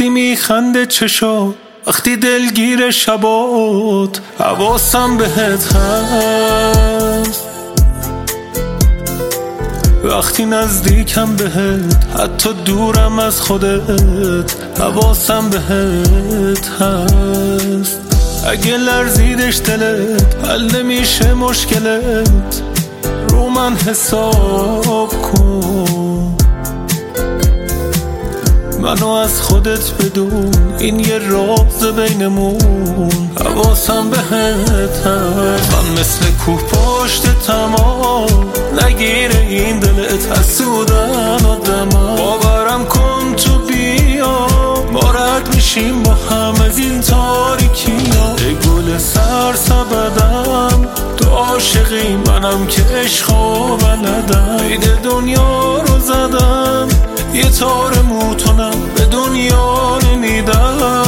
وقتی میخنده چشات، وقتی دلگیر شبات، حواسم بهت هست. وقتی نزدیکم بهت، حتی دورم از خودت، حواسم بهت هست. اگه لرزیدش دلت، حل نمیشه مشکلت، رو من حساب کن. منو از خودت بدون، این یه راز بینمون، حواسم بهت هست. من مثل کوه پشت تمام، نگیره این دلت حسودن آدم. باورم کن تو بیا، ما رد میشیم با هم از این تاریکی ها. ای گل سرسبدم، تو عاشقی، منم که عشقو بلدم. عید دنیا رو زدم، یه تار موتونم به دنیا نمیدم.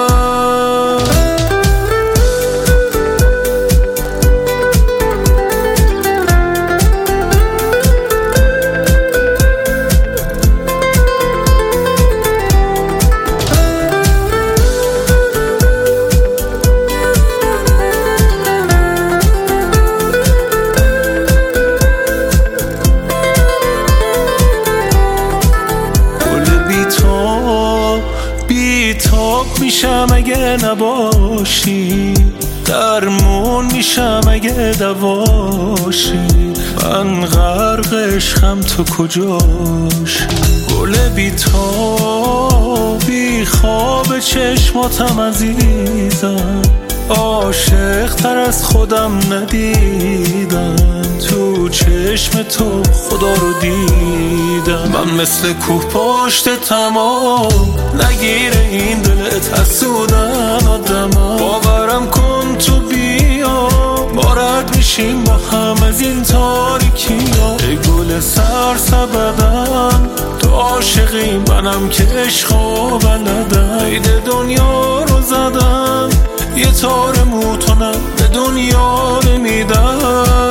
بیتاب میشم اگه نباشی، درمون میشم اگه دواشی. من غرق عشقم، تو کجاشی؟ گل بیتاب بی خواب چشماتم عزیزم، عاشق تر از خودم ندیدم. تو چشم تو خدا رو دیدم. من مثل کوه پشت تمام، نگیره این دلت حسودن آدم. باورم کن تو بیا، ما رد میشیم با هم از این تاریکی ها. ای گل سرسبدم، تو عاشقی، منم که عشقو بلدم. عید دنیا رو زدم، یه تار موتونم به دنیا نمیدم.